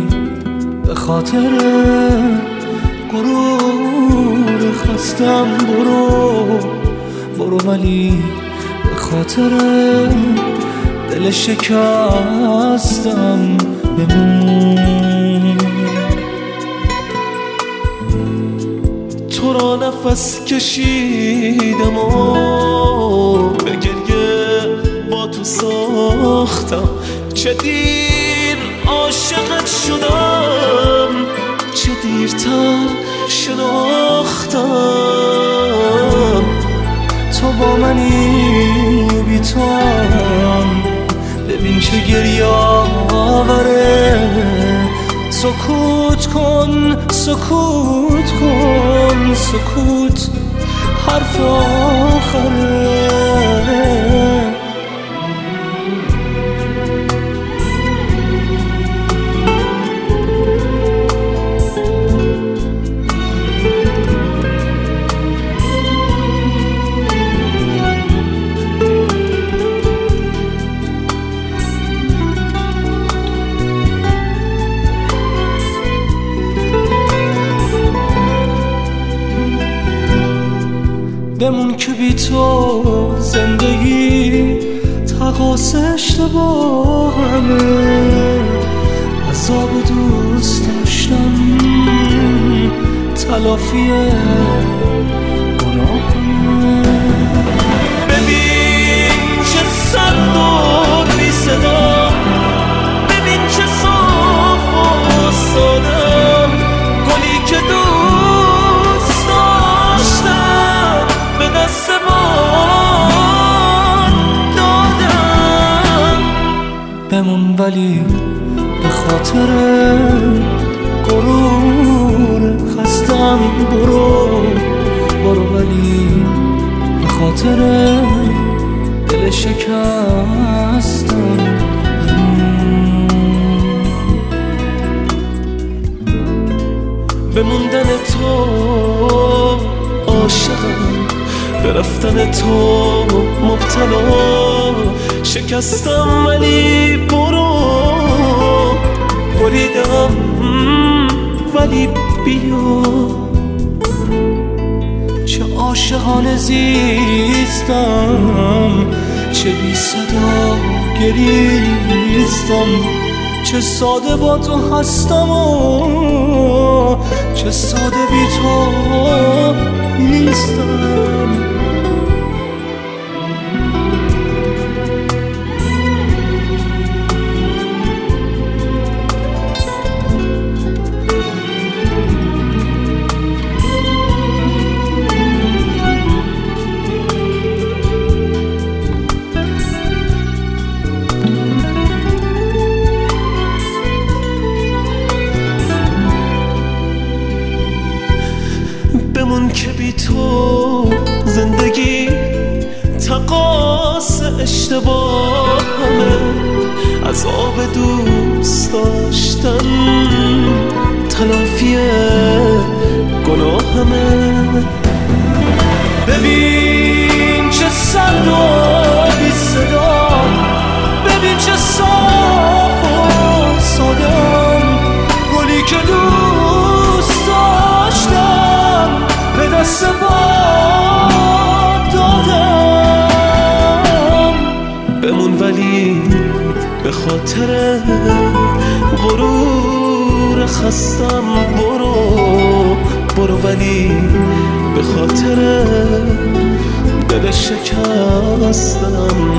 به خاطر غرور خستم برو ولی به خاطر دل شکستم بمون. تو را نفس کشیدم و به گریه با تو ساختم، چه دیر عاشقت شدم، چه دیرتر شناختم. تو با منی و بی تو هم، ببین چه گریه آوره. سکوت کن سکوت کن، سکوت حرف آخره. بمون که بی تو زندگی تقاس اشتباهمه، عذاب دوست داشتم تلافی گناهمه. ببین چه سرد و بی صدا، ببین چه صاف و سادم، گلی که دوست داشتم به دست من دادم. بمون ولی به خاطر غرور خستم برو ولی به خاطر دل شکستم. به موندن تو عاشقم، به رفتن تو مبتلا، شکستم ولی بریدم ولی بیا. چه عاشقانه زیستم، چه بی صدا گریستم، چه ساده با تو هستم و چه ساده بی تو نیستم. بمون که بی تو زندگی تقاس اشتباهمه، عذاب دوست داشتن تلافی گناهمه. ببین چه سرد و بی صدا، ببین چه صاف و سادم، گلی که دوست داشتم به دست باد دادم. بمون ولی به خاطر غرور خستم برو ولی به خاطر دل شکستم.